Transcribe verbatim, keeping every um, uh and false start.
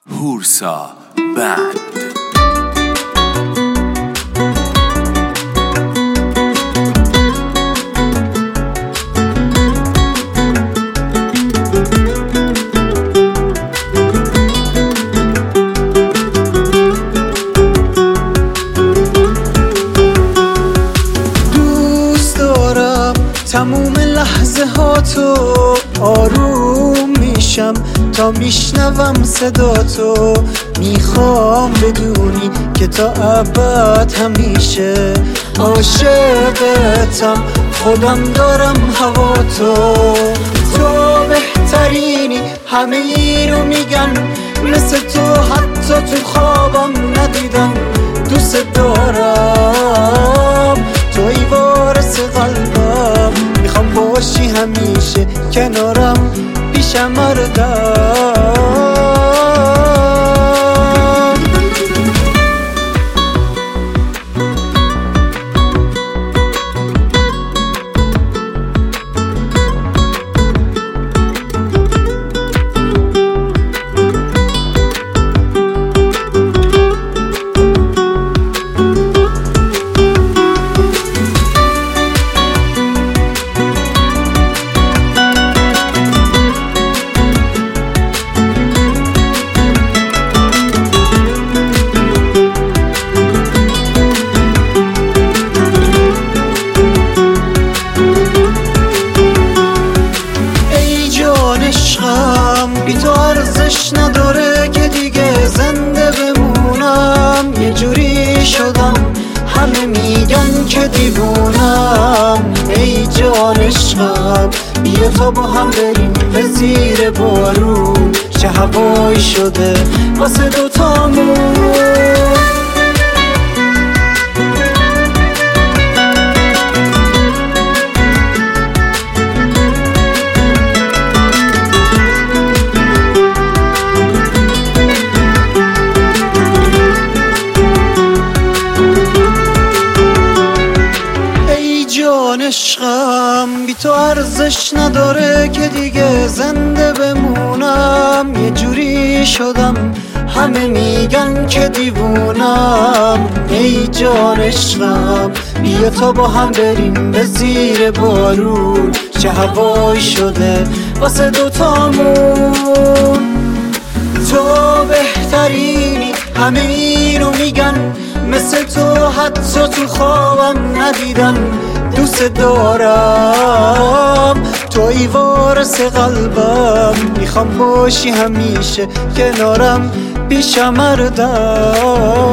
هورسا بند. تموم لحظه ها تو آروم میشم تا میشنوم صدا تو. میخوام بدونی که تا ابد همیشه عاشقتم، خودم دارم هوا تو. تو بهترینی، همه ای رو میگن، مثل تو حتی تو خوابم ندیدم. دوست دارم، توی وارث قلبم، میخوام باشی همیشه کنارم، پیشم مردم. بی تو ارزش نداره که دیگه زنده بمونم. یه جوری شدم همه میگن که دیوونم. ای جان عشقم، بیا تا با هم بریم به زیر بارون. چه هوایی شده واسه دوتامون. عشقم، بی تو ارزش نداره که دیگه زنده بمونم. یه جوری شدم همه میگن که دیوونم. ای جان عشقم، بیا تا با هم بریم به زیر بارون. چه هوایی شده واسه دوتامون. تو بهترینی، همه اینو میگن، مثل تو حتی تو خوابم ندیدن. دوست دارم، توی وارث قلبم، میخوام باشی همیشه کنارم، پیشم مردم.